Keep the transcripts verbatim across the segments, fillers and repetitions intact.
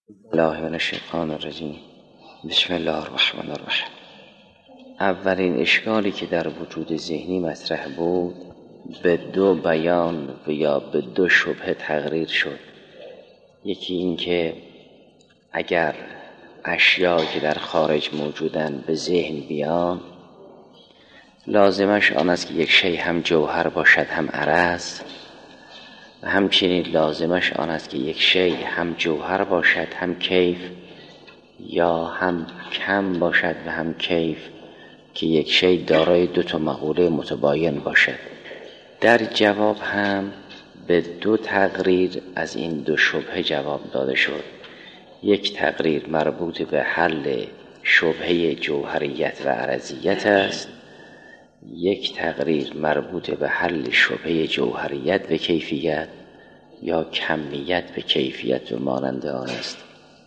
الله من الشیطان الرجیم. بسم الله الرحمن الرحیم. اولین اشکالی که در وجود ذهنی مطرح بود به دو بیان و یا به دو شبهه تقریر شد. یکی این که اگر اشیاء که در خارج موجودن به ذهن بیان، لازمش آن است که یک شی هم جوهر باشد هم عرض، و همچنین لازمش آن است که یک شی هم جوهر باشد هم کیف، یا هم کم باشد و هم کیف، که یک شی دارای دو تا مقوله متباین باشد. در جواب هم به دو تقریر از این دو شبهه جواب داده شد. یک تقریر مربوط به حل شبهه جوهریت و عرضیت است، یک تقریر مربوط به حل شبهه جوهریت به کیفیت یا کمیت به کیفیت و مانند آن است.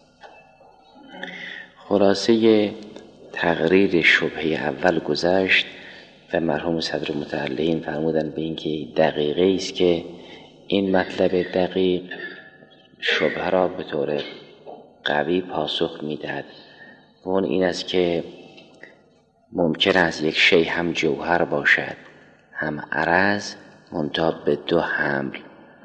خلاصه تقریر شبهه اول گذشت و مرحوم صدر متعلین فرمودن به این که دقیقه است که این مطلب دقیق شبهه را به طور قوی پاسخ میدهد. و اون این است که ممکن است یک شی هم جوهر باشد هم عرض، منتها به دو حمل.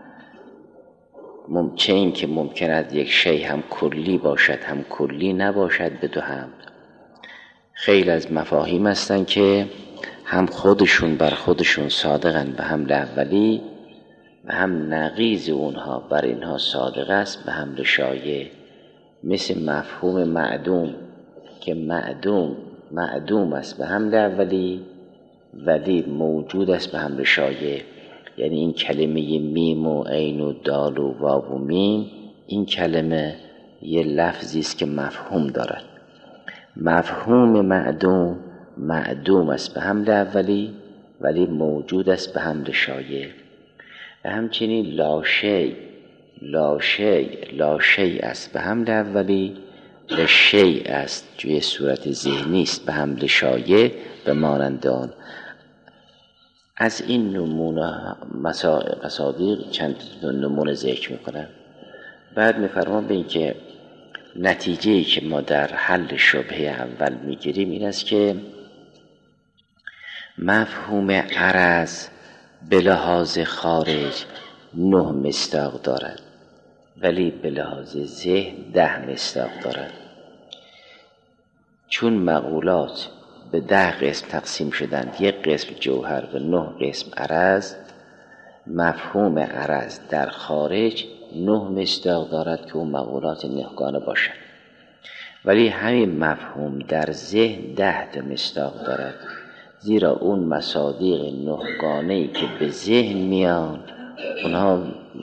ممکن این که ممکن است یک شی هم کلی باشد هم کلی نباشد به دو حمل. خیلی از مفاهیم هستن که هم خودشون بر خودشون صادقن به حمل اولی و هم نقیض اونها بر اینها صادق است به حمل شایع. مثل مفهوم معدوم که معدوم معدوم است به حمل اولی ولی موجود است به حمل شایع. یعنی این کلمه میم و عین و دال و واو و میم، این کلمه یه لفظی است که مفهوم دارد. مفهوم معدوم معدوم است به حمل اولی ولی موجود است به حمل شایع. و همچنین لاشی لاشی لاشی است به حمل اولی و شیء است توی صورت ذهنی است به حمل شایع به مانند آن. از این نمونه مصادیق چند نمونه ذکر میکنم. بعد میفرمان به این که نتیجه‌ای که ما در حل شبهه اول میگیریم این است که مفهوم عرض به لحاظ خارج نه مصداق دارد ولی به لحاظ ذهن ده مصداق دارد. چون مقولات به ده قسم تقسیم شدند، یک قسم جوهر و نه قسم عرض، مفهوم عرض در خارج نه مصداق دارد که اون مقولات نهگانه باشد، ولی همین مفهوم در ذهن ده تا مصداق دارد، زیرا اون مصادیق نهگانه‌ای که به ذهن میان اونها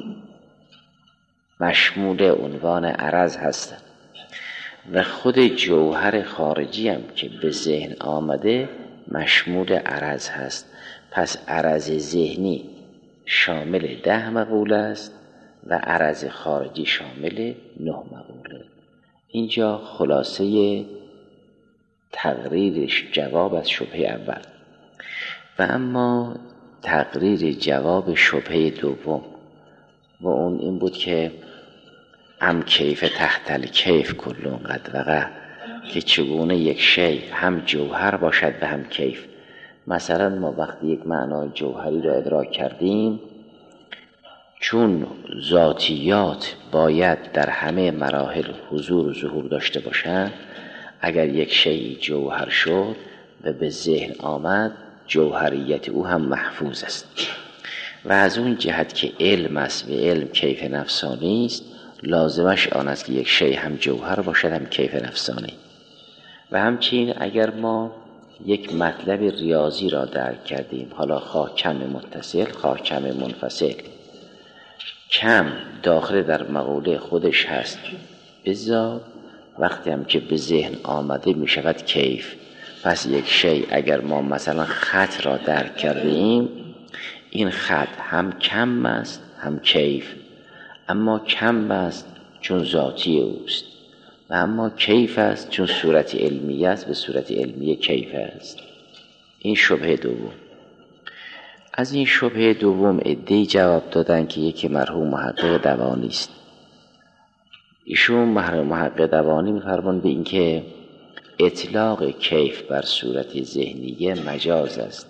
مشمول عنوان عرض هستند و خود جوهر خارجی هم که به ذهن آمده مشمول عرض هست. پس عرض ذهنی شامل ده مقوله است و عرض خارجی شامل نه مقوله. اینجا خلاصه تقریرش جواب از شبهه اول. و اما تقریر جواب شبهه دوم و اون این بود که ام کیف تحت الکیف کلون قد وقع، که چگونه یک شی هم جوهر باشد و هم کیف. مثلا ما وقتی یک معنای جوهری را ادراک کردیم، چون ذاتیات باید در همه مراحل حضور و ظهور داشته باشند، اگر یک شی جوهر شد و به ذهن آمد جوهریت او هم محفوظ است. و از اون جهت که علم است و علم کیف نفسانی است، لازمش آن است که یک شی هم جوهر باشد هم کیف نفسانی. و همچنین اگر ما یک مطلب ریاضی را درک کردیم، حالا خواه کم متصل خواه کم منفصل، کم داخل در مقوله خودش هست بذات، وقتی هم که به ذهن آمده می شود کیف. پس یک شی اگر ما مثلا خط را درک کردیم، این خط هم کم است هم کیف، اما کم است چون ذاتی اوست و اما کیف است چون صورت علمی است و صورت علمی کیف است. این شبهه دوم. از این شبهه دوم عده‌ای جواب دادن که یکی مرحوم محقق دوانی است. ایشون محقق دوانی می‌فرمایند به اینکه اطلاق کیف بر صورت ذهنیه مجاز است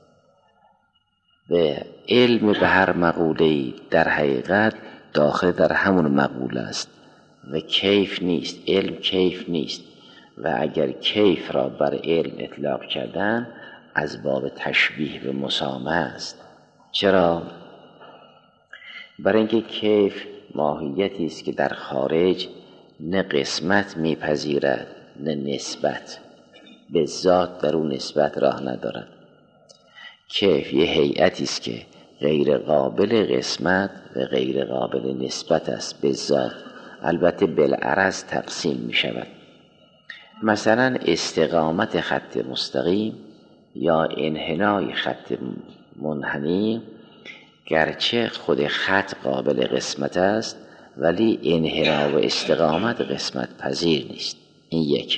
و علم به هر مقوله‌ای در حقیقت داخل در همون مقوله است و کیف نیست، علم کیف نیست و اگر کیف را بر علم اطلاق کردن از باب تشبیه به مسامه است. چرا؟ برای اینکه کیف ماهیتی است که در خارج نه قسمت میپذیرد نه نسبت، به ذات در اون نسبت راه ندارد. کیف یه هیئتی است که غیر قابل قسمت و غیر قابل نسبت است به ذات، البته بالعرض تقسیم می شود. مثلا استقامت خط مستقیم یا انحنای خط منحنی، گرچه خود خط قابل قسمت است ولی انحنا و استقامت قسمت پذیر نیست. این یک.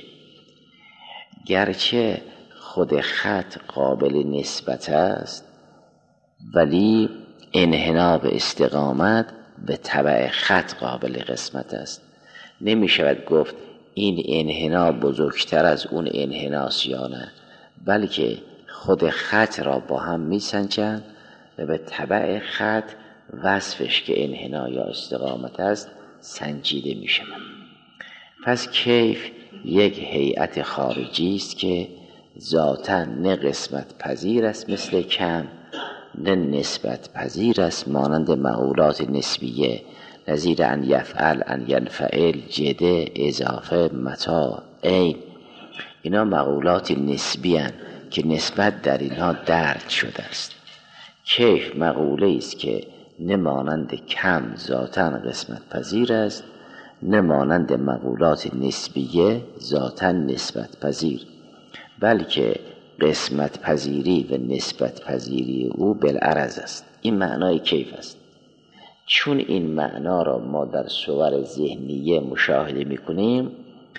گرچه خود خط قابل نسبت است ولی انحنا و استقامت به تبع خط قابل قسمت است. نمی شود گفت این انحنا بزرگتر از اون انحناست یا نه، بلکه خود خط را با هم می سنجند و به تبع خط وصفش که انحنا یا استقامت است سنجیده می شود. پس کیف یک هیئت خارجی است که ذاتاً نه قسمت پذیر است مثل کم، نه نسبت پذیر است مانند مقولات نسبیه نظیر ان یفعل، ان ینفعل، جده، اضافه، متاع، عین. اینا مقولات نسبی هستند که نسبت در اینها درج شده است. کیف مقوله است که نه مانند کم ذاتاً قسمت پذیر است، نه مانند مقولات نسبیه ذاتاً نسبت پذیر، بلکه قسمت پذیری و نسبت پذیری او بالعرض است. این معنای کیف است. چون این معنا را ما در صور ذهنیه مشاهده می‌کنیم،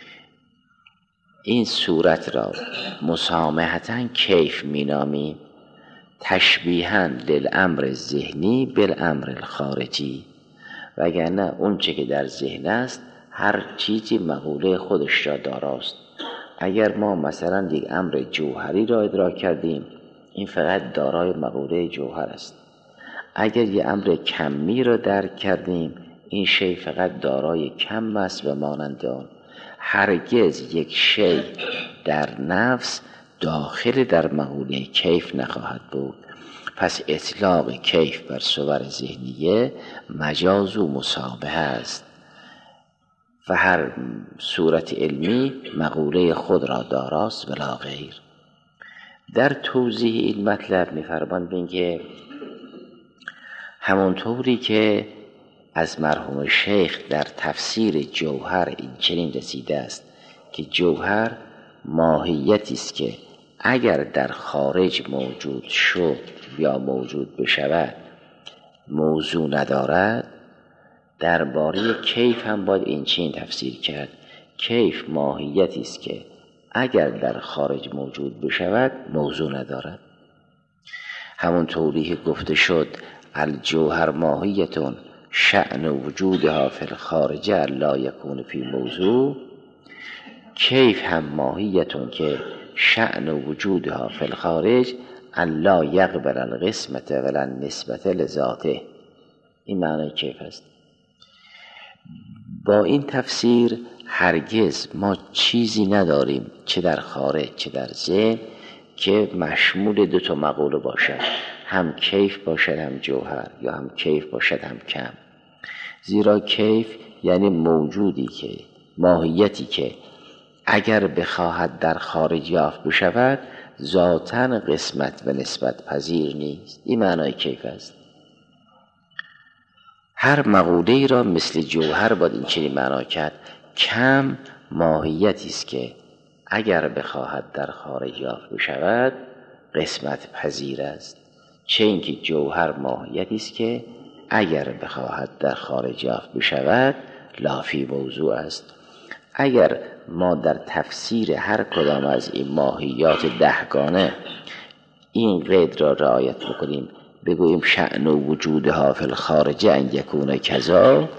این صورت را مسامحتاً کیف می‌نامیم، تشبیهاً للامر ذهنی بالامر الخارجی. وگرنه اون چه که در ذهن است هر چیزی مقوله خودش را داراست. اگر ما مثلا یک امر جوهری را ادراک کردیم، این فقط دارای مقوله جوهر است. اگر یک امر کمی را درک کردیم، این شی فقط دارای کم است و مانند آن. هرگز یک شی در نفس داخل در مقوله کیف نخواهد بود. پس اطلاق کیف بر صور ذهنیه مجاز و مشابه است و هر صورت علمی مقوله خود را داراست ولا غیر. در توضیح این مطلب می‌فرمایند اینکه همونطوری که از مرحوم شیخ در تفسیر جوهر این چنین رسیده است که جوهر ماهیتی است که اگر در خارج موجود شد یا موجود بشود موضوع ندارد، درباره کیف هم باید این چنین تفسیر کرد. کیف ماهیتی است که اگر در خارج موجود بشود موضوع ندارد. همون طوری که گفته شد الجوهر ماهیتون شأن وجودها فی الخارج لا یکون فی موضوع، کیف هم ماهیتون که شأن وجودها فی الخارج لا یقبل القسمت ولا نسبت لذاته. این معنی کیف است. با این تفسیر هرگز ما چیزی نداریم چه در خارج چه در ذهن که مشمول دو تا مقوله باشد، هم کیف باشد هم جوهر، یا هم کیف باشد هم کم. زیرا کیف یعنی موجودی که ماهیتی که اگر بخواهد در خارج یافت بشود ذاتاً قسمت و نسبت پذیر نیست. این معنای کیف است. هر مقوله را مثل جوهر باید این چنین معنا کرد. کم ماهیتی است که اگر بخواهد در خارج یافت بشود قسمت پذیر است، چه اینکه جوهر ماهیتی است که اگر بخواهد در خارج یافت بشود لافی موضوع است. اگر ما در تفسیر هر کدام از این ماهیات دهگانه این قید را رعایت بکنیم، بگوییم شأن وجودها فی الخارج ان یکون کذا،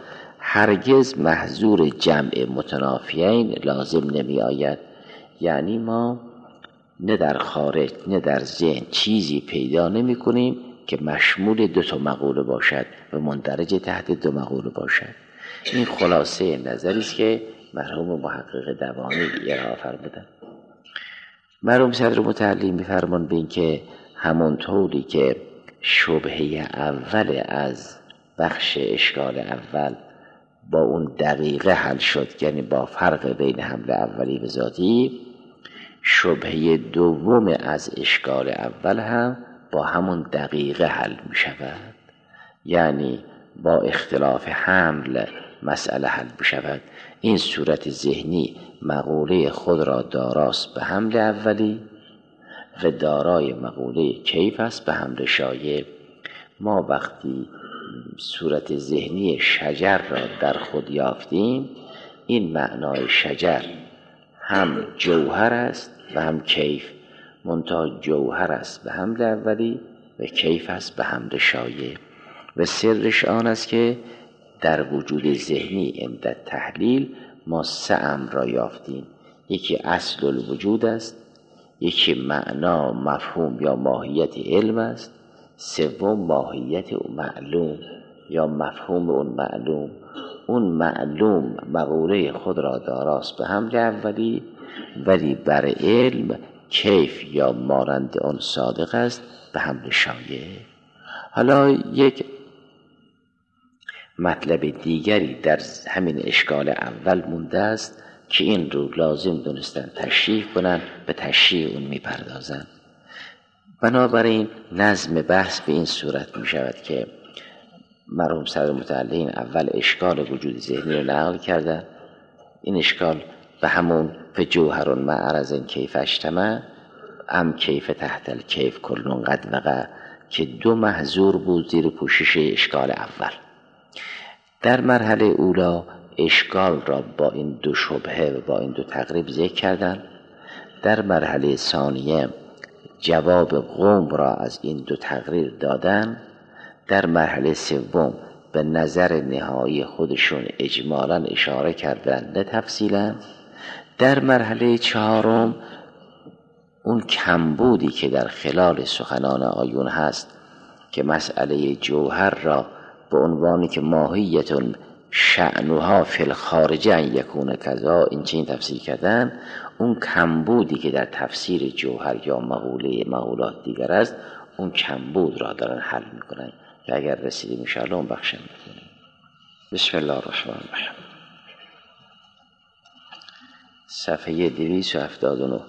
هرگز محظور جمع متنافیین لازم نمی آید. یعنی ما نه در خارج نه در ذهن چیزی پیدا نمی کنیم که مشمول دو تا مقوله باشد و مندرج تحت دو مقوله باشد. این خلاصه نظری است که مرحوم محقق دوانی ارائه فرمودند. مرحوم صدر متعلی می‌فرمان به این که همونطوری که شبهه اول از بخش اشکال اول با اون دقیقه حل شد، یعنی با فرق بین حمل اولی و ذاتی، شبهه دوم از اشکال اول هم با همون دقیقه حل می شود، یعنی با اختلاف حمل مسئله حل می شود. این صورت ذهنی مقوله خود را داراست به حمل اولی و دارای مقوله کیف است به حمل شایع. ما وقتی صورت ذهنی شجر را در خود یافتیم، این معنای شجر هم جوهر است و هم کیف، منتها جوهر است به حمل اولی و کیف است به حمل شایع. و سرش آن است که در وجود ذهنی عند تحلیل ما سه امر را یافتیم. یکی اصل الوجود است، یکی معنا مفهوم یا ماهیت علم است، سوم ماهیت معلوم یا مفهوم اون معلوم. اون معلوم مقوله خود را داراست به حمل اولی، ولی بر علم کیف یا مانند آن صادق است به حمل شایع. حالا یک مطلب دیگری در همین اشکال اول مونده است که این رو لازم دونستن تشریح کنن، به تشریح اون میپردازن. بنابراین نظم بحث به این صورت می شود که مرحوم صدر متعلی اول اشکال وجود ذهنی رو نقل کردن. این اشکال به همون به جوهر معرض کیف اجتمع ام کیف تحت الکیف کلون قد وقع که دو محظور بود زیر پوشش اشکال اول. در مرحله اولا اشکال را با این دو شبهه و با این دو تقریب ذکر کردن. در مرحله ثانیه جواب قوم را از این دو تقریر دادن. در مرحله سوم به نظر نهایی خودشون اجمالاً اشاره کردن نه تفصیلاً. در مرحله چهارم اون کمبودی که در خلال سخنان آیون هست که مسئله جوهر را به عنوانی که ماهیتون شأنها فی الخارج ان یکون کذا این چین تفسیر کردن، اون کمبودی که در تفسیر جوهر یا مقوله مقولات دیگر است، اون کمبود را دارن حل میکنن که اگر رسیدیم انشاءالله اون بخشم میکنیم. بسم الله الرحمن الرحیم. صفحه دویست و هفتاد و نه.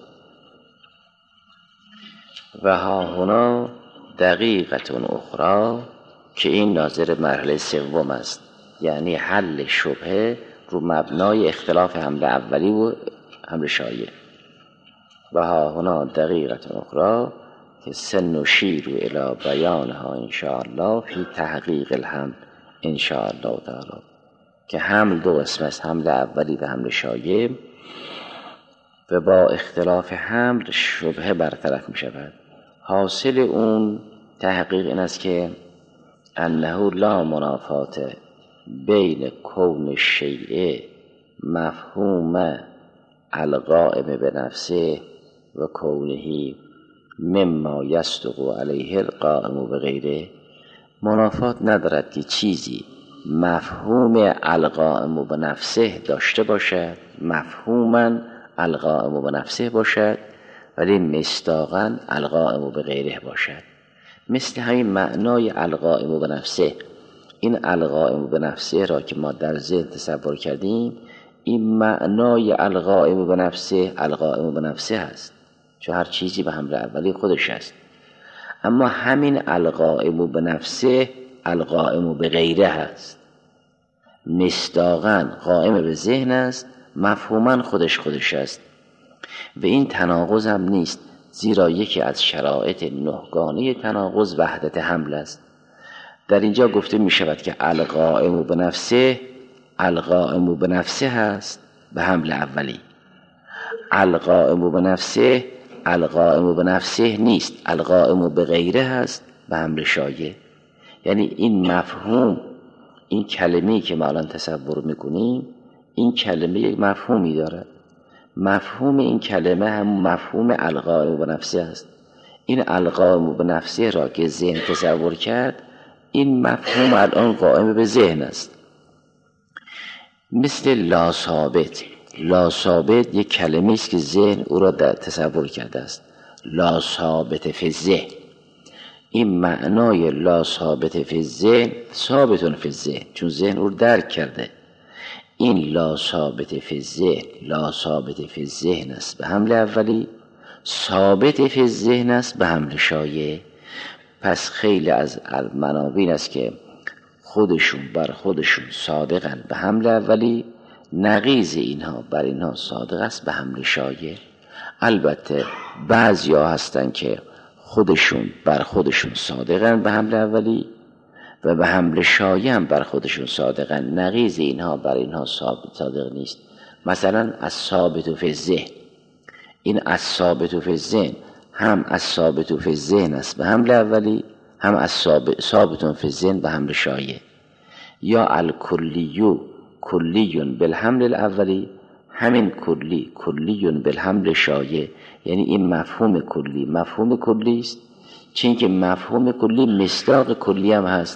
و ها هنا دقیقتون اخرى که این ناظر مرحله سوم است، یعنی حل شبهه رو مبنای اختلاف حمل اولی و حمل شایع. و ها هنا دقیقتون اخرى که سنشیر الی بیانها انشاءالله فی تحقیق الحمل انشاءالله تعالی، که حمل دو قسم است، حمل اولی و حمل شایع، و با اختلاف حمل شبهه برطرف می شود. حاصل اون تحقیق این است که انه لا منافات بین کون الشیء مفهوم القائم به نفسه و کونه مما یصدق علیه القائم به غیره. منافات ندارد که چیزی مفهوم القائم به نفسه داشته باشد، مفهوما القائم به نفسه باشد، ولی مصداقا القائم به غیره باشد. مثل همین معنای القائم به نفسه، این القائم به نفسه را که ما در ذهن تصور کردیم، این معنای القائم به نفسه القائم به نفسه هست، چون هر چیزی به حمل اولی خودش است. اما همین القائم به نفسه القائم به غیره هست، مصداقاً قائم به ذهن است، مفهوماً خودش خودش است. و این تناقض هم نیست، زیرا یکی از شرایط نهگانه تناقض وحدت حمل است. در اینجا گفته می شود که القائم به نفسه القائم به نفسه هست به حمل اولی، القائم به نفسه القائم به نفسه نیست، القائم به غیره هست به حمل شایع. یعنی این مفهوم، این کلمه‌ای که ما الان تصور میکنیم این کلمه یک مفهومی دارد. مفهوم این کلمه هم مفهوم القائم بنفسه است. این القائم بنفسه را که ذهن تصور کرد، این مفهوم الان قائم به ذهن است. مثل لا ثابت. لا ثابت یک کلمه است که ذهن او را در تصور کرده است. لا ثابت فی الذهن، این معنای لا ثابت فی الذهن ثابتون فی الذهن، چون ذهن او درک کرده. این لا ثابت فی الذهن، لا ثابت فی الذهن است به حمل اولی، ثابت فی الذهن است به حمل شایع. پس خیلی از منابع است که خودشون بر خودشون صادقن به حمل اولی، نقیض اینها بر اینها صادق است به حمل شایع. البته بعضی ها هستن که خودشون بر خودشون صادقن به حمل اولی و به حمل شایع هم بر خودشون صادقن، نقیض اینها بر اینها صادق نیست. مثلا الثابت فی الذهن، این الثابت فی الذهن هم الثابت فی الذهن است به حمل اولی، هم الثابت فی الذهن به حمل شایع. یا الکلیو کلیون بالحمل الاولی، همین کلی کلیون بالحمل شایع، یعنی این مفهوم کلی مفهوم کلی است، چون که مفهوم کلی مصداق کلی هم هست.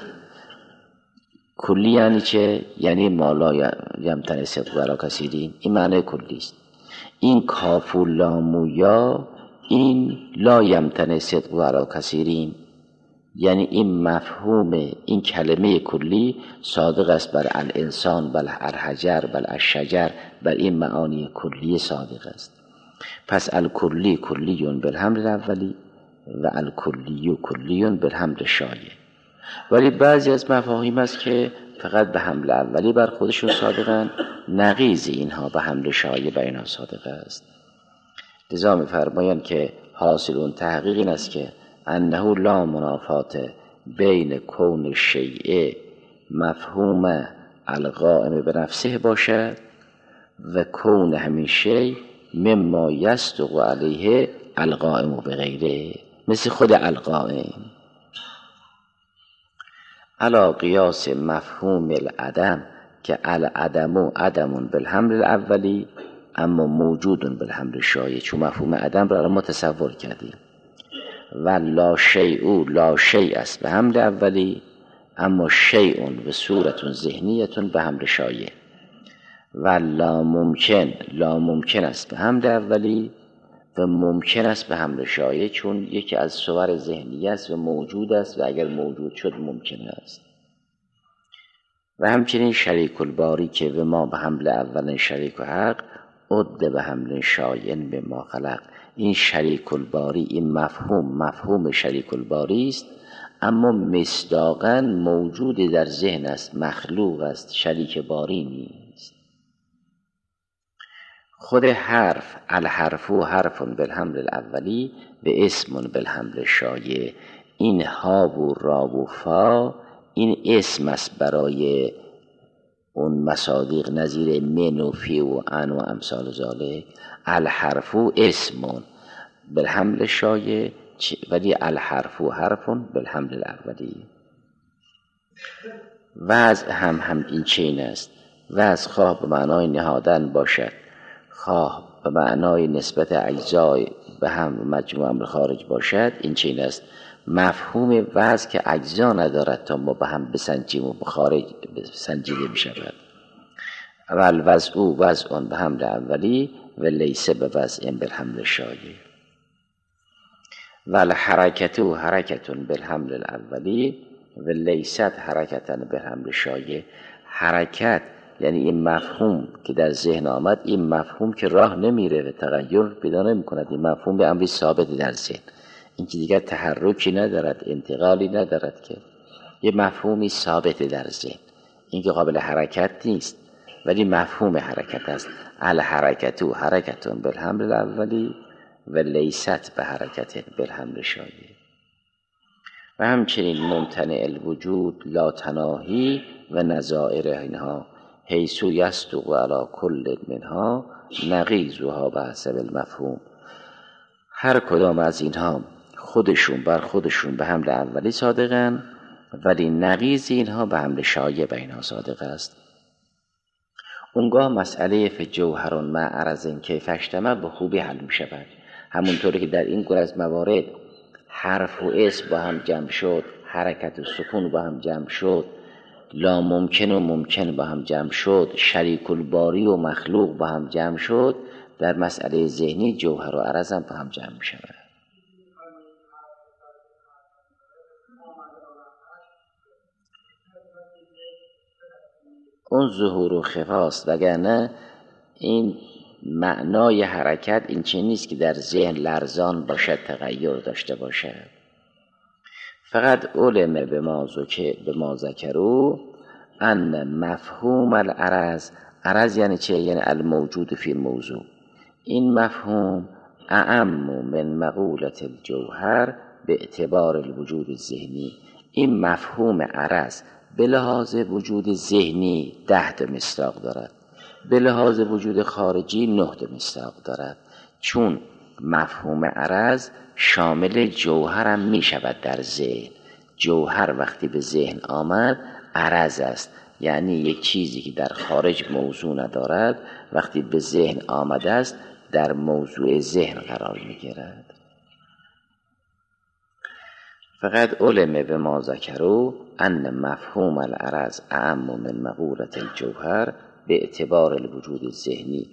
کلی یعنی چه؟ یعنی ما لا یمتنع صدق علی کثیرین، این معنی کلی است. این کاف و لام و یا این لا یمتنع صدق علی کثیرین، یعنی این مفهوم این کلمه کلی صادق است بر الانسان، بل الحجر، بل الشجر، بر این معانی کلی صادق است. پس الکلی کلیون بالحمل الاولی و الکلیو کلیون بالحمل شایع. ولی بعضی از مفاهیم است که فقط به حمل اولی بر خودشون صادقن، نقیض اینها به حمل شایع بر اینها صادق است. لذا می‌فرمایند که حاصل اون تحقیق این است که انه لا منافات بین کون شیء مفهوم القائم به نفسه باشد و کون همین شیء مما یصدق علیه القائم به غیره، مثل خود القائم. علی قیاس مفهوم العدم که العدم عدم بالحمل الاولی اما موجود بالحمل شایع، چون مفهوم عدم را ما تصور کردیم. و لا شیء لا شیء است به حمل اولی اما شیء و صورت ذهنیت به حمل شایع. و لا ممکن لا ممکن است به حمل اولی و ممکن است به حمل شایع، چون یکی از صور ذهنی است و موجود است و اگر موجود شد ممکن است. و همچنین شریک الباری که به ما به حمل اول شریک و حق عد به حمل شایع به ما خلق. این شریک الباری، این مفهوم مفهوم شریک الباری است اما مصداقاً موجود در ذهن است، مخلوق است، شریک باری نیست. خود حرف الحرف و حرف بالحمل الاولی و اسم بالحمل شایع، این ها و را و فا این اسم است برای اون مصادیق نظیر من و فی و ان و امثال ذالک. الحرف اسم بالحمل شایع ولی الحرف حرف بالحمل الاولی. وضع هم هم این چین است. وضع خواه به معنای نهادن باشد، خواه به معنای نسبت اجزای به هم مجموع امر خارج باشد، این چین است. مفهوم وضع که اجزا ندارد تا ما به هم بسنجیم و به خارج سنجیده بشود. اول وضع او وضع به حمل اولی و لیسه به وضع بالحمل شایع. و الحرکت و حرکت بالحمل الاولی و لیست حرکتا بالحمل شایع. حرکت یعنی این مفهوم که در ذهن آمد، این مفهوم که راه نمیره و تغییر پیدا نمی کند، این مفهوم به امری ثابت در ذهن، این که دیگر تحرکی ندارد، انتقالی ندارد، که یه مفهومی ثابت در ذهن، این که قابل حرکت نیست ولی مفهوم حرکت است. الحرکت و حرکت بالحمل الاولی و لیست به حرکت بالحمل شایع. و همچنین ممتنع الوجود لا تناهی و نظائر اینها حیثو یصدق علی کل منها نقیضها به حسب المفهوم. هر کدام از اینها خودشون بر خودشون به حمل اولی صادقن ولی نقیض اینها به حمل شایع به اینها صادق است. اونگاه مسئله فی جوهر مع عرض کیف اشتمل به خوبی حل می شود. همونطوری که در این گونه از موارد حرف و اسم با هم جمع شد، حرکت و سکون با هم جمع شد، لا ممکن و ممکن با هم جمع شد، شریک الباری و مخلوق با هم جمع شد، در مسئله ذهنی جوهر و عرض هم با هم جمع می شود. اون ظهور و خفاست، وگرنه این معنای حرکت این چه نیست که در ذهن لرزان باشد، تغییر داشته باشد. فقط علم به ما ذکر به ما ذکروا ان مفهوم العرض، عرض یعنی چه؟ یعنی الموجود فی موضوع. این مفهوم اعم من مقولة الجوهر به اعتبار الوجود الذهنی. این مفهوم عرض به لحاظ وجود ذهنی ده تا مصداق دارد، به لحاظ وجود خارجی نه تا مصداق دارد، چون مفهوم عرض شامل جوهر هم می شود. در ذهن جوهر وقتی به ذهن آمد عرض است، یعنی یک چیزی که در خارج موضوع ندارد وقتی به ذهن آمده است در موضوع ذهن قرار می گیرد. فقط علم به ما ذکروا ان مفهوم العرض اعم من مقولة الجوهر به اعتبار الوجود الذهنی.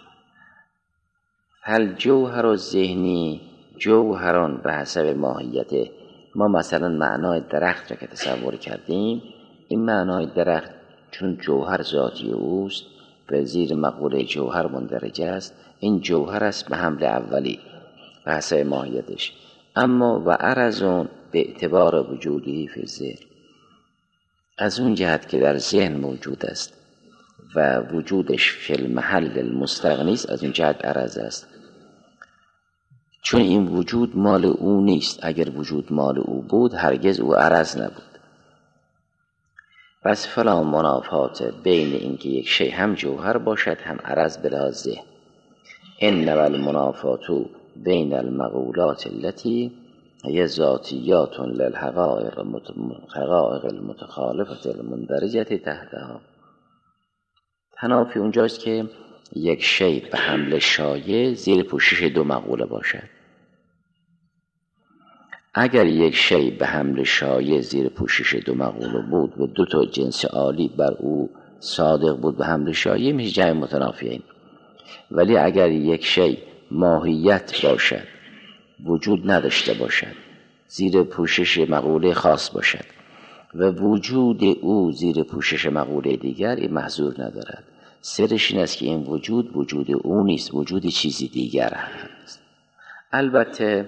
هل جوهر الذهنی جوهران به حسب ماهیته. ما مثلا معنای درخت را که تصور کردیم، این معنای درخت چون جوهر ذاتی اوست به زیر مقوله جوهر مندرج است، این جوهر است به حمل اولی به حسب ماهیتش. اما و عرضون به اعتبار وجودی فی ذهن، از اون جهت که در ذهن موجود است و وجودش فی المحل المستغنی است، از اون جهت عرض است، چون این وجود مال او نیست. اگر وجود مال او بود هرگز او عرض نبود. پس فلا منافات بین اینکه یک شی هم جوهر باشد هم عرض به لحاظ ذهن. ان المنافات بین المقولات التي هي ذاتیات للحقائق المتخالفة المندرجة تحتها. تنافی اونجاست که یک شی به حمل شایع زیر پوشش دو مقوله باشد. اگر یک شی به حمل شایع زیر پوشش دو مقوله بود و دو تا جنس عالی بر او صادق بود به حمل شایع، میشه جمع متنافیین. ولی اگر یک شی ماهیت باشد، وجود نداشته باشد، زیر پوشش مقوله خاص باشد و وجود او زیر پوشش مقوله دیگر، این محظور ندارد. سرش این است که این وجود وجود او نیست، وجود چیزی دیگر هست. البته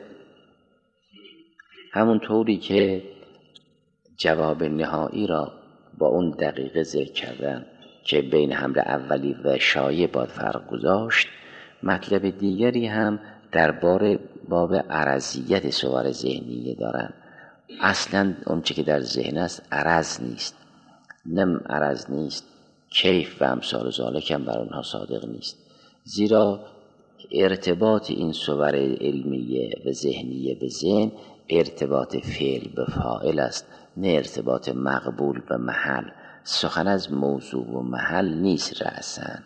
همون طوری که جواب نهایی را با اون دقیقه ذکر کردن که بین حمل اولی و شایع باید فرق گذاشت، مطلب دیگری هم درباره باب عرضیت صور ذهنیه دارن. اصلا اون چه که در ذهن است عرض نیست، نم عرض نیست، کیف و امثال ذالک هم بر اونها صادق نیست، زیرا ارتباط این صور علمیه و ذهنیه به ذهن ارتباط فعل به فاعل است، نه ارتباط مقبول به محل. سخن از موضوع و محل نیست رأساً.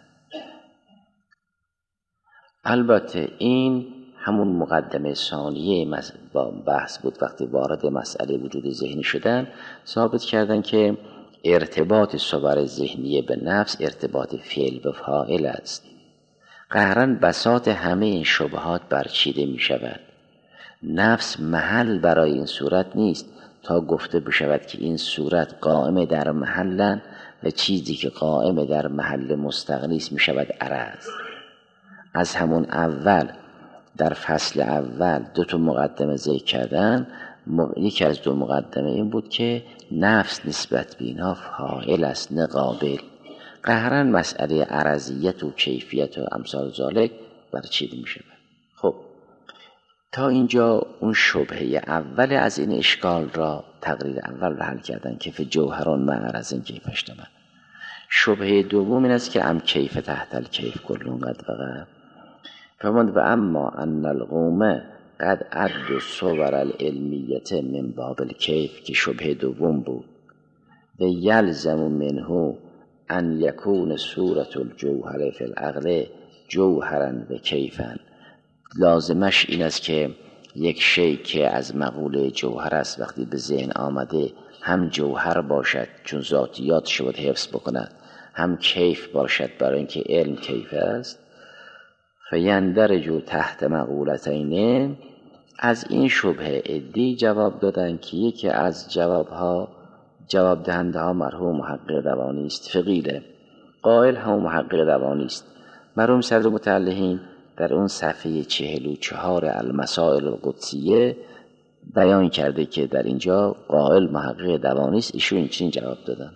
البته این همون مقدمه ثانیه با بحث بود. وقتی وارد مسئله وجود ذهنی شدن ثابت کردن که ارتباط صور ذهنیه به نفس ارتباط فعل به فاعل است. قهراً بساط همه این شبهات برچیده می شود. نفس محل برای این صورت نیست تا گفته بشود که این صورت قائم در محلن و چیزی که قائم در محل مستغنیست می شود عرض. از همون اول در فصل اول دو تا مقدمه ذکر کردن. یکی از دو مقدمه این بود که نفس نسبت به اینها فاعل است نه قابل. قهراً مسئله عرضیت و کیفیت و امثال ذالک برچیده می شود. خب تا اینجا اون شبهه اول از این اشکال را تقریر اول را حل کردن که فی جوهران مع عرض کیف اشتمل. شبهه دوم این است که ام کیف تحت الکیف کلون قد وقع. فرمود و اما ان القوم قد عد صور العلمیت من باب الکیف که شبه دوم بود و یلزم منه ان یکون صورت الجوهر فی العقل جوهرا و کیفا. لازمش این است که یک شی که از مقوله جوهر است وقتی به ذهن آمده هم جوهر باشد چون ذاتیاتش باید حفظ بکند، هم کیف باشد برای اینکه علم کیف است. فیندرج تحت مقولتین. از این شبهه عده‌ای جواب دادن که یکی از جوابها جواب دهنده ها مرحوم محقق روانی است، فقیله قائل هم محقق روانی است. مرحوم صدر متعلقین در اون صفحه چهل و چهار المسائل القدسیه بیان کرده که در اینجا قائل محقق روانی است، ایشون این جواب دادن: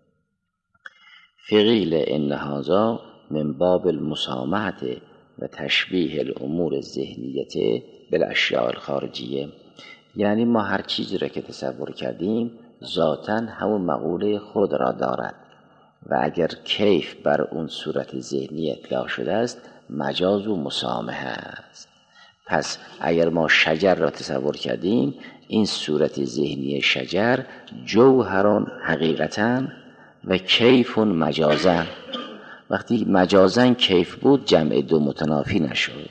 فقیل ان هذا من باب المسامحه و تشبیه الامور الذهنیه بالاشیاء الخارجیه. یعنی ما هر چیزی را که تصور کردیم ذاتاً همون مقوله خود را دارد و اگر کیف بر اون صورت ذهنی اطلاق شده است مجاز و مسامحه است. پس اگر ما شجر را تصور کردیم این صورت ذهنی شجر جوهران حقیقتاً و کیفون مجازاً. وقتی مجازاً کیف بود جمع دو متنافی نشد.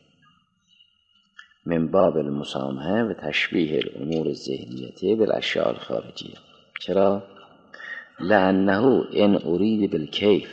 من باب المسامحه و تشبیه الامور الذهنیه بالاشیاء الخارجیه. چرا؟ لانه ان ارید بالکیف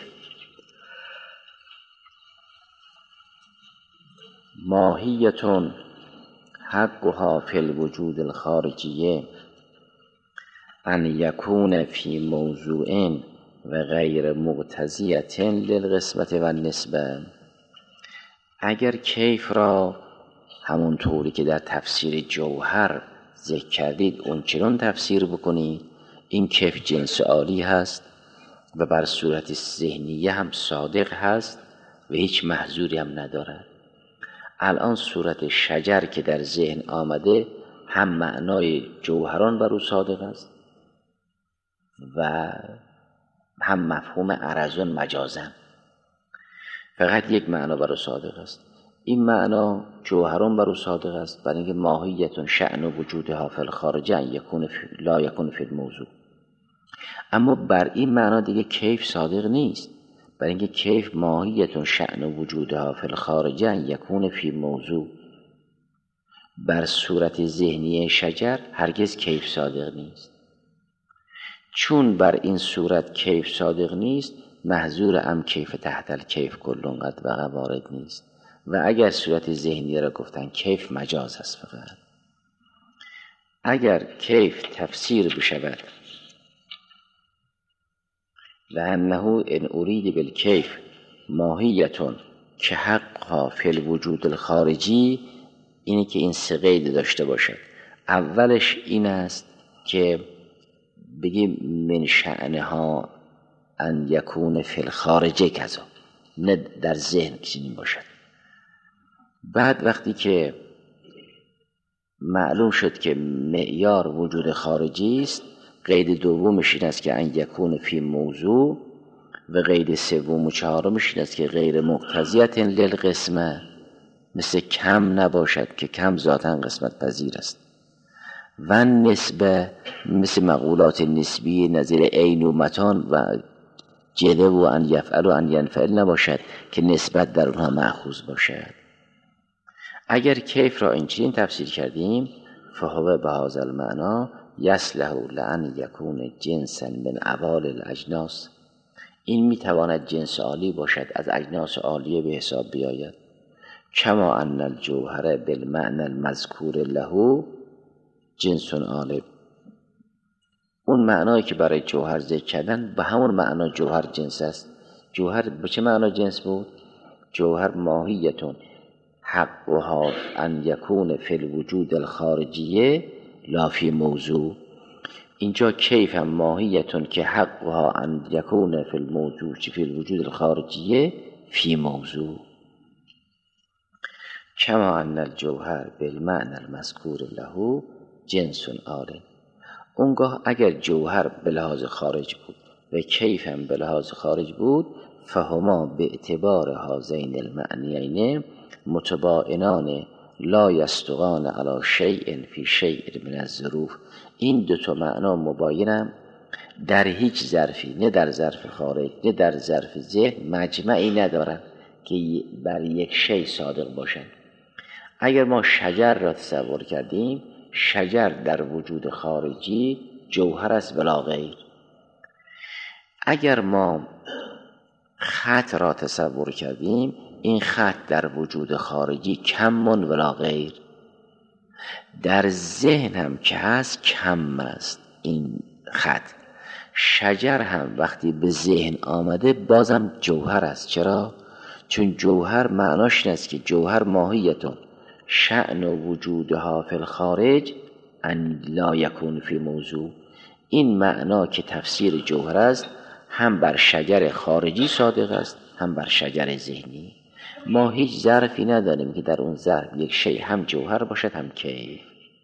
ماهیتون حقها فی الوجود الخارجیه ان یکون فی موضوع و غیر مقتضیة للقسمت و النسبه. اگر کیف را همون طوری که در تفسیر جوهر ذکر کردید اون چنان تفسیر بکنید، این کیف جنس عالی هست و بر صورت ذهنیه هم صادق هست و هیچ محذوری هم ندارد. الان صورت شجر که در ذهن آمده هم معنای جوهران بر او صادق است و هم مفهوم عرضون مجازن، فقط یک معنا بر او صادق است. این معنا جوهران بر او صادق است برای اینکه ماهیتون شأن و وجودها فی الخارج یکون لا یکون فی الموضوع. اما بر این معنا دیگه کیف صادق نیست، برای اینکه کیف ماهیتون شأن و وجودها فی الخارج یکون فی موضوع. بر صورت ذهنی شجر هرگز کیف صادق نیست. چون بر این صورت کیف صادق نیست محظور ام کیف تحت الکیف کلون قد وقع وارد نیست و اگر صورت ذهنی را گفتن کیف مجاز است. فقط اگر کیف تفسیر بشود لانه ان ارید بالکیف ماهیتون که حقها فی الوجود الخارجی، اینی که این سه قید داشته باشد. اولش این است که بگیم من شأنها ان یکون فی الخارج کذا، نه در ذهن چنین باشد. بعد وقتی که معلوم شد که معیار وجود خارجی است، قید دومش این است که ان یکون فی موضوع و قید سوم و چهارمش این است که غیر مقتضیة للقسمه، مثل کم نباشد که کم ذاتاً قسمت پذیر است. و نسبه مثل مقولات نسبی نظیر عین و متان و جله و ان یفعل و ان ینفعل نباشد که نسبت در اونها مأخوذ باشد. اگر کیف را اینچنین تفسیر کردیم فهو بهذا المعنی یصلح لان یکون جنسا من اول الاجناس، این میتواند جنس عالی باشد، از اجناس عالیه به حساب بیاید. کما ان الجوهر بالمعنى المذکور له جنس عالی، اون معنایی که برای جوهر ذکر کردن به همون معنا جوهر جنس است. جوهر به چه معنا جنس بود؟ جوهر ماهیتون حقها ان یکون فی الوجود الخارجیه لا فی موضوع. اینجا کیف هم ماهیتون که حقها ان یکون فی الموجود فی الوجود الخارجیه فی موضوع. کما ان الجوهر بالمعنى المذکور له جنس عالی. اونگاه اگر جوهر به لحاظ خارج بود و کیف هم به لحاظ خارج بود فهما به اعتبار هذین المعنیین متباینان لا یستغان علی شیء فی شیء من الظروف. این دو تا معنا مباینم، در هیچ ظرفی، نه در ظرف خارج نه در ظرف ذهن، مجمعی ندارن که بر یک شی صادق باشند. اگر ما شجر را تصور کردیم، شجر در وجود خارجی جوهر است بلا غیر. اگر ما خط را تصور کردیم، این خط در وجود خارجی کم ولا غیر. در ذهن هم که هست کم است این خط. شجر هم وقتی به ذهن آمده بازم جوهر است. چرا؟ چون جوهر معناش این است که جوهر ماهیتون شأن وجودها فی الخارج ان لا یکون فی موضوع. این معنا که تفسیر جوهر است هم بر شجر خارجی صادق است هم بر شجر ذهنی. ما هیچ ظرفی نداریم که در اون ظرف یک شی هم جوهر باشد هم کیف.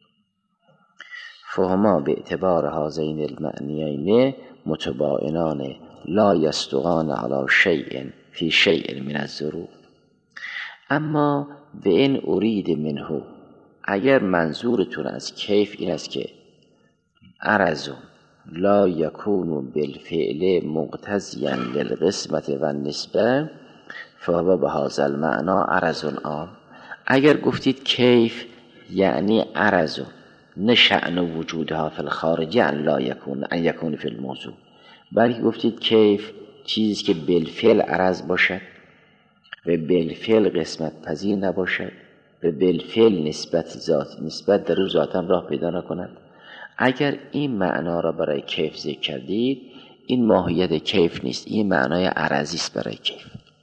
فهما به اعتبار هذین المعنیین متباینان لا یستغان علی شیء فی شیء من الظروف. اما و این ارید منه، اگر منظورتون از کیف این است که عرض لا یکون بالفعل مقتضیا للقسمت و النسبه فهو بهذا المعنى عرض عام. اگر گفتید کیف یعنی عرض نه شأن وجودها فی الخارج ان لا یکون ان یکون فی الموضوع، بلکه گفتید کیف چیزی که بالفعل عرض باشد و بالفعل قسمت پذیر نباشد و بالفعل نسبت ذات نسبت در او ذاتا راه پیدا نکند. اگر این معنا را برای کیف ذکر کردید، این ماهیت کیف نیست، این معنای عرضی است برای کیف.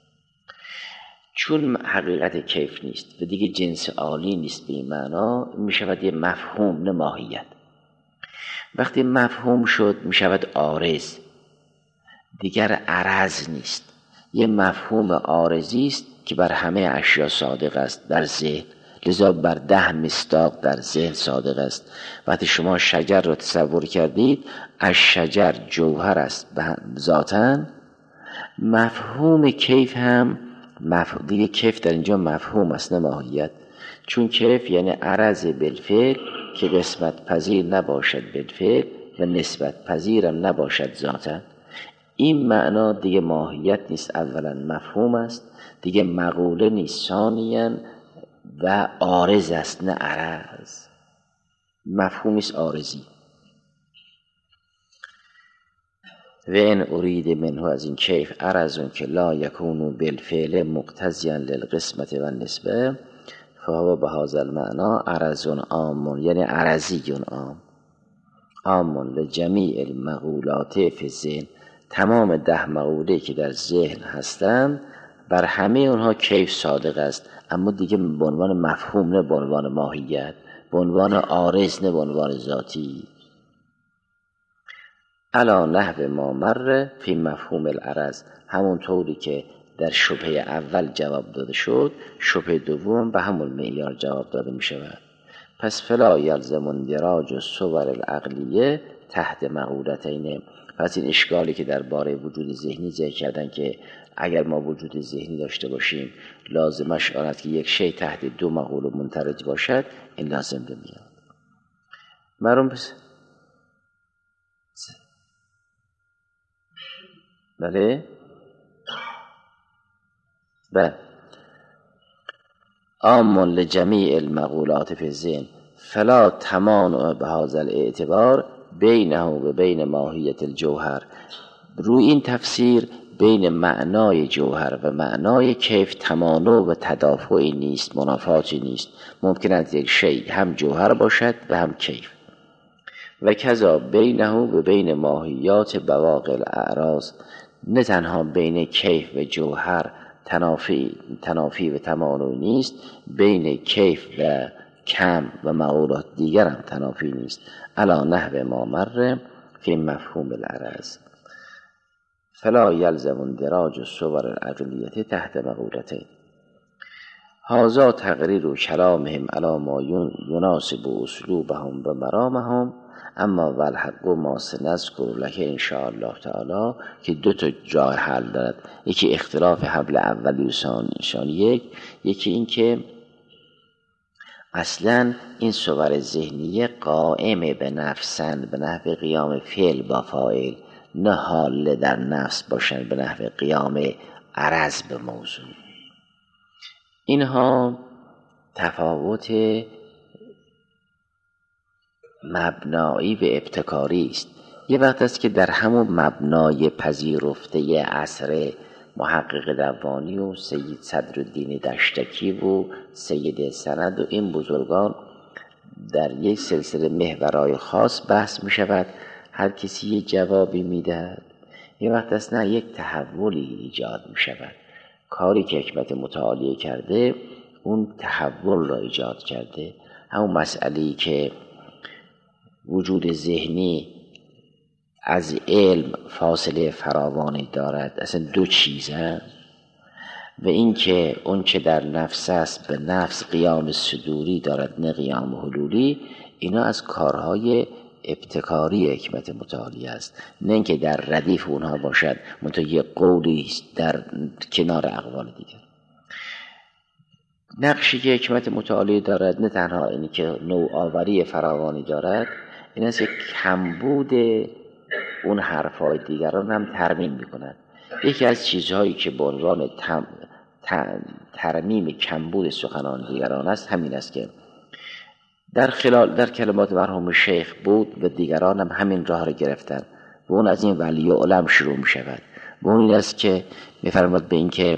چون حقیقت کیف نیست و دیگه جنس عالی نیست به این معنا، می شود یه مفهوم نه ماهیت. وقتی مفهوم شد می شود عارض، دیگر عرض نیست، یه مفهوم عارضی است که بر همه اشیا صادق است در ذهن، لذا بر ده مصداق در ذهن صادق است. وقتی شما شجر را تصور کردید، از شجر جوهر است ذاتاً، مفهوم کیف هم مف... دیگه کیف در اینجا مفهوم است نه ماهیت. چون کیف یعنی عرض بالفعل که قسمت پذیر نباشد بالفعل و نسبت پذیرم نباشد ذاتاً. این معنا دیگه ماهیت نیست، اولا مفهوم است، دیگه مقوله نیست، ثانیاً و عارض است نه عرض، مفهومی است عارضی. و این ارید منه، از این کیف عرضون که لا یکونو بالفعل مقتضیا للقسمت و النسبه فهو بهذا المعنى عرضون عام، یعنی عرضیون عام عام لجمیع المقولات فی الذهن. تمام ده مقوله که در ذهن هستند بر همه اونها کیف صادق است، اما دیگه به عنوان مفهوم نه به عنوان ماهیت، به عنوان عارض نه به عنوان ذاتی. علا نحو ما مر فی مفهوم العرض، همون طوری که در شبهه اول جواب داده شد، شبهه دوم به همون معیار جواب داده می شود. پس فلا یلزم اندراج الصور العقلیه تحت مقولتین. پس این اشکالی که درباره وجود ذهنی ذکر کردن که اگر ما وجود ذهنی داشته باشیم لازمش آن است که یک شی تحت دو مقوله منترج باشد، این لازم نمیاد. معلوم بس بله بله عام لجمیع المقولات فی الذهن فلا تمانع بهذا الاعتبار بینه و بین ماهیت الجوهر. روی این تفسیر بین معنای جوهر و معنای کیف تمانع و تدافعی نیست، منافاتی نیست. ممکن است یک شی هم جوهر باشد و هم کیف. و کذا بینه و بین ماهیات بواقی الاعراض، نه تنها بین کیف و جوهر تنافی, تنافی و تمانع نیست، بین کیف و کم و مقولات دیگر هم تنافی نیست. علا نحو ما مر فی مفهوم العرض فلا یلزم اندراج الصور العقلیه تحت مقولتین. هذا تقریر کلامهم علی ما یناسب اسلوبهم و مرامهم. اما والحق ما سنذکر لک ان شاء الله تعالی، که دو تا جای حل دارد. یکی اختلاف حبل اولی و ثانی یک، یکی این که اصلا این صور ذهنیه قائم به نفسن به نحو قیام فعل با فاعل، نه حال در نفس باشن به نحو قیام عرض به موضوع. اینها تفاوت مبنایی و ابتکاری است. یه وقت است که در همون مبنای پذیرفته عصر محقق دوانی و سید صدرالدین دشتکی و سید سند و این بزرگان در یک سلسله محورهای خاص بحث می شود، هر کسی یک جوابی می دهد. یه وقت است نه، یک تحولی ایجاد می شود. کاری که حکمت متعالیه کرده اون تحول را ایجاد کرده. همون مسئله‌ای که وجود ذهنی از علم فاصله فراوانی دارد، اصلا دو چیزه، و این که اون چه در نفس است به نفس قیام صدوری دارد نه قیام حلولی، اینا از کارهای ابتکاری حکمت متعالی است، نه اینکه در ردیف اونها باشد منتها یک قولی است در کنار اقوال دیگر. نقشی که حکمت متعالی دارد نه تنها اینی که نوآوری فراوانی دارد، این است که کمبود اون حرفای دیگران هم ترمیم میکند. یکی از چیزهایی که به عنوان تم، تم، ترمیم کمبود سخنان دیگران است همین است که در خلال در کلمات مرحوم شیخ بود و دیگران هم همین راه را گرفتن و اون از این ولی علم شروع می شود. و اون این است که میفرماد به این که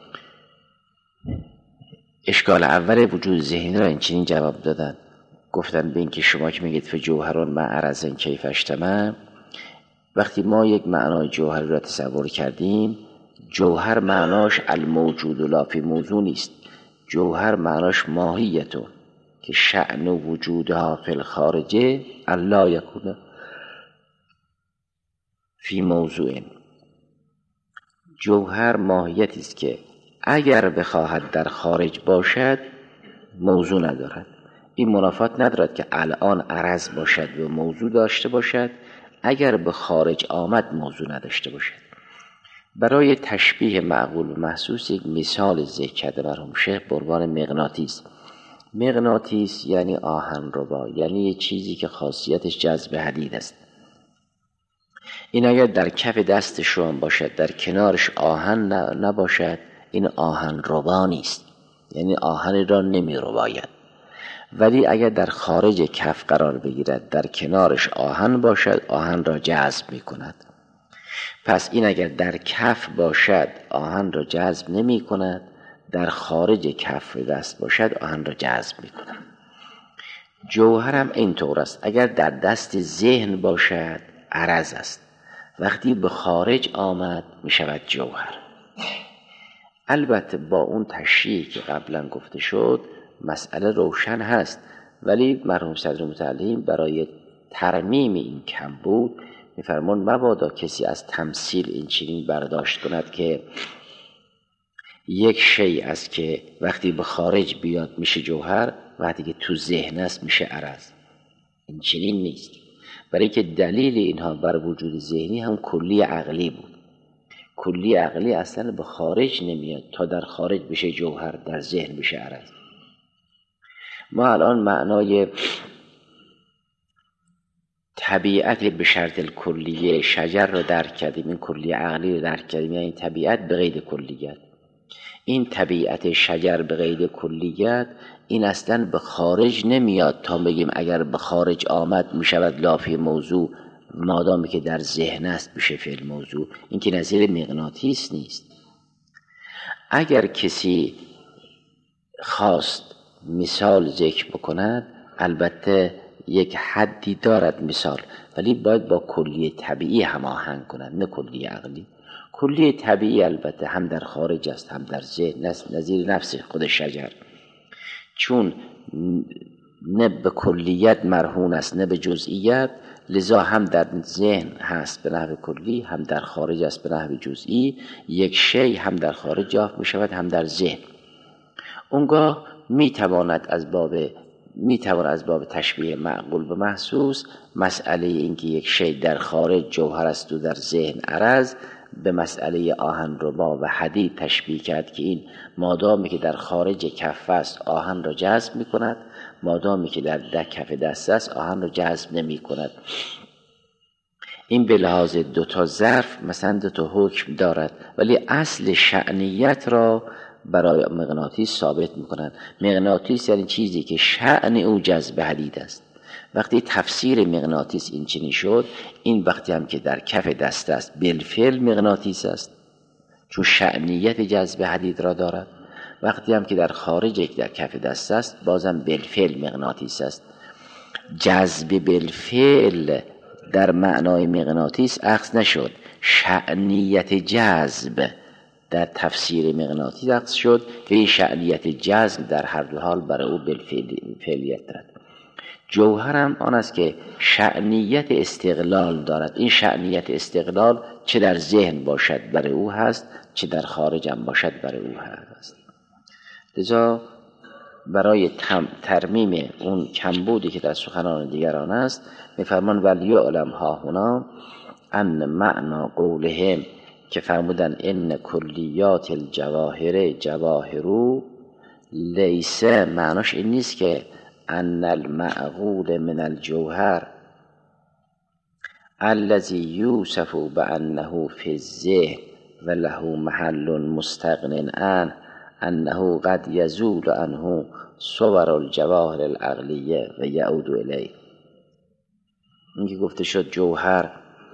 اشکال اول وجود ذهنی را این چنین جواب دادن، گفتن به این که شما که میگید فجوهرون مع عرضن کیف اجتمع، وقتی ما یک معنای جوهر را تصور کردیم، جوهر معناش الموجود لا فی موضوع نیست، جوهر معناش ماهیتون که شأن و وجودها فی الخارجه الا یکونه فی موضوع. جوهر ماهیتی است که اگر بخواهد در خارج باشد موضوع ندارد. این منافات ندارد که الان عرض باشد و موضوع داشته باشد، اگر به خارج آمد موضوع نداشته باشد. برای تشبیه معقول و محسوس یک مثال ذکر کرده مرحوم شیخ به عنوان مغناطیس. مغناطیس یعنی آهنربا، یعنی یک چیزی که خاصیتش جذب حدید است. این اگر در کف دست شما باشد در کنارش آهن نباشد، این آهنربا نیست، یعنی آهن را نمی رباید. ولی اگر در خارج کف قرار بگیرد در کنارش آهن باشد آهن را جذب می کند. پس این اگر در کف باشد آهن را جذب نمی کند، در خارج کف دست باشد آهن را جذب می کند. جوهر هم اینطور است، اگر در دست ذهن باشد عرض است، وقتی به خارج آمد می شود جوهر. البته با اون تشریحی که قبلا گفته شد مسئله روشن هست، ولی مرحوم صدر متعلیم برای ترمیم این کمبود میفرمان مبادا کسی از تمثیل این چنین برداشت کند که یک شی است که وقتی به خارج بیاد میشه جوهر، وقتی که تو ذهن است میشه عرض. این چنین نیست، برای که دلیل اینها بر وجود ذهنی هم کلی عقلی بود. کلی عقلی اصلا به خارج نمیاد تا در خارج بشه جوهر، در ذهن بشه عرض. ما الان معنای طبیعت به شرط الکلیه شجر رو درک کردیم، این کلیه عقلی رو درک کردیم، یعنی طبیعت به قید کلیت. این طبیعت شجر به قید کلیت این اصلا به خارج نمیاد تا بگیم اگر به خارج آمد میشود لافی موضوع، مادامی که در ذهن است میشه فعل موضوع. این که نظیر مغناطیس نیست. اگر کسی خواست مثال ذکر بکند البته یک حدی دارد مثال، ولی باید با کلیه طبیعی هماهنگ کند، نه کلیه عقلی. کلیه طبیعی البته هم در خارج است هم در ذهن است، نظیر نفس خود شجر، چون نه به کلیت مرهون است نه به جزئیت، لذا هم در ذهن هست به نحو کلی هم در خارج است به نحو جزئی. یک شی هم در خارج یافت می شود هم در ذهن. اونگاه می تواند از باب می تواند از باب تشبیه معقول و محسوس مسئله این که یک شی در خارج جوهر است و در ذهن عرض به مسئله آهنربا و حدید تشبیه کرد که این مادامی که در خارج کف است آهن را جذب می کند، مادامی که در ده کف دست است آهن را جذب نمی کند. این به لحاظ دو تا ظرف مثلا دو تا حکم دارد، ولی اصل شأنیت را برای مغناطیس ثابت می کنند. مغناطیس یعنی چیزی که شأن او جذب حدید است. وقتی تفسیر مغناطیس این چنین شد، این وقتی هم که در کف دست است بالفعل مغناطیس است چون شأنیت جذب حدید را دارد، وقتی هم که در خارج در کف دست است بازم بالفعل مغناطیس است. جذب بالفعل در معنای مغناطیس اخذ نشد، شأنیت جذب در تفسیر مغناطیس اخذ شد که این شأنیت جذب در هر دو حال برای او بالفعلیت دارد. جوهر هم آن است که شأنیت استقلال دارد. این شأنیت استقلال چه در ذهن باشد برای او هست، چه در خارج هم باشد برای او هست. لذا برای ترمیم اون کمبودی که در سخنان دیگران است میفرمان ولیعلم ها هنا ان معنا قولهم که فرمودن ان کلیات الجواهر جواهرو لیسه، معناش این نیست که ان المعقول من الجوهر الذي یوصف بانه فی الذهن و له محل مستغن عنه انه قد یزول عنه صور الجواهر العقلیه و یعود الیه. اینکه گفته شد جوهر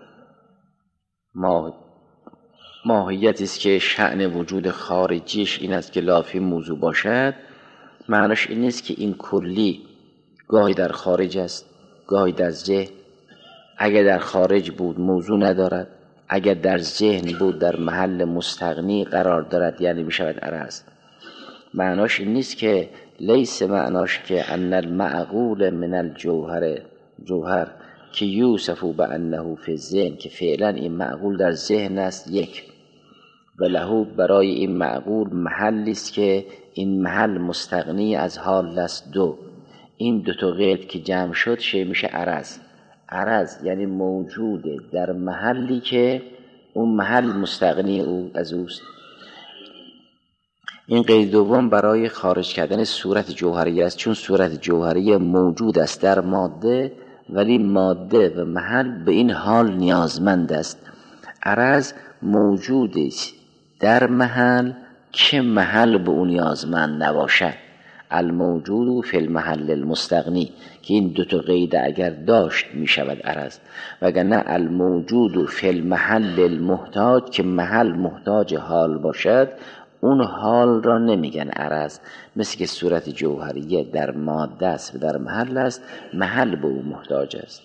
ماه ماهیتی است که شأن وجود خارجیش این است که لافی موضوع باشد، معناش این نیست که این کلی گاهی در خارج است گاهی در ذهن. اگر در خارج بود موضوع ندارد، اگر در ذهن بود در محل مستغنی قرار دارد، یعنی میشود عرض. معناش این نیست که لیس، معناش که ان المعقول من الجوهر جوهر که یوصف بانه فی الذهن، که فعلا این معقول در ذهن است یک، و له برای این معقول محلی است که این محل مستغنی از حال است دو. این دو تا قید که جمع شد چه میشه؟ عرض. عرض یعنی موجوده در محلی که اون محل مستغنی او از اوست. این قید دوم برای خارج کردن صورت جوهری است، چون صورت جوهری موجود است در ماده، ولی ماده و محل به این حال نیازمند است. عرض موجود است در محل که محل به اون نیازمند نباشد. الموجود فی المحل المستغنی، که این دو تا قید اگر داشت می شود عرض، وگرنه الموجود فی المحل المحتاج که محل محتاج حال باشد اون حال را نمیگن عرض. مثل که صورت جوهریه در ماده است و در محل است، محل به او محتاج است.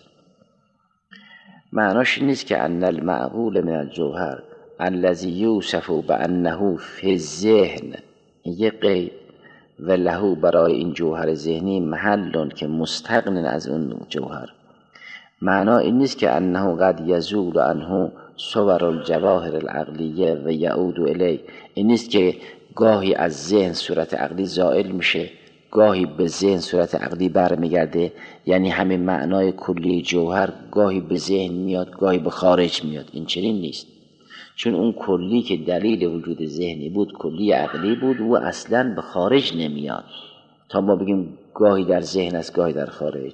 معناش نیست که ان المعقول من الجوهر الذی یوصف بانه فی الذهن یک قید و له برای این جوهر ذهنی محلون که مستغن از اون جوهر. معنا این نیست که انه قد یزول عنه صور الجواهر العقلیه و یعود الیه. این نیست که گاهی از ذهن صورت عقلی زائل میشه، گاهی به ذهن صورت عقلی برمیگرده. یعنی همین معنای کلی جوهر گاهی به ذهن میاد گاهی به خارج میاد. این چنین نیست، چون اون کلی که دلیل وجود ذهنی بود کلی عقلی بود و اصلا به خارج نمیاد تا ما بگیم گاهی در ذهن است گاهی در خارج.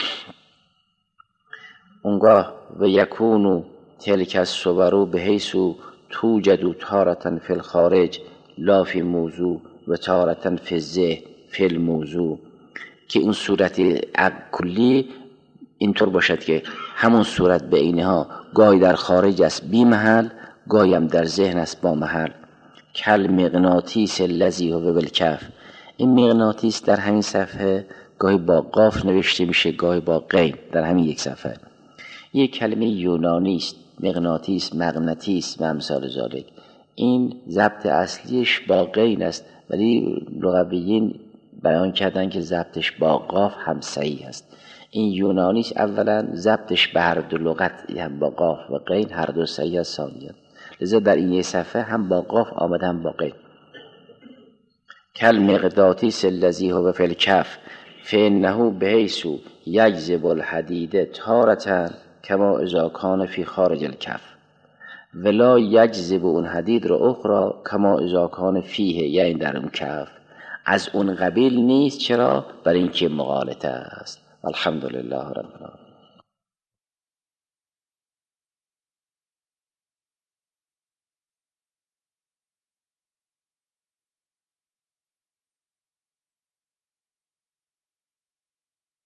اونگاه و یکونو تلک الصور بحیث توجد تارة فی الخارج لا فی موضوع و تارة فی الذهن فی الموضوع، که این صورت کلی اینطور باشد که همون صورت به عینها گاهی در خارج است بی محل، گاهی هم در ذهن است با محل. کل مغناطیس الذی هو بالکف، این مغناطیس در همین صفحه گاهی با قاف نوشته میشه گاهی با غین در همین یک صفحه. یک کلمه یونانی است، مغناطیس، مغناطیس و امثال ذالک. این ضبط اصلیش با غین است، ولی لغویین بیان کردن که ضبطش با قاف هم صحیح است. این یونانی اولا ضبطش به هر دو لغت هم با قاف و غین هر دو صحیح است ثانیاً. لذا در این یک صفحه هم با قاف آمده هم با غین. کل مغناطیس الذی هو فی الکف فانه بحیث یجذب الحدید تارة کما اذا کان فی خارج الکف. ولا یجذب اون حدید رو اخرى کما اذا کان فیه، یعنی در اون کف از اون قبیل نیست. چرا؟ برای اینکه مغالطه است. الحمدلله رب العالمین.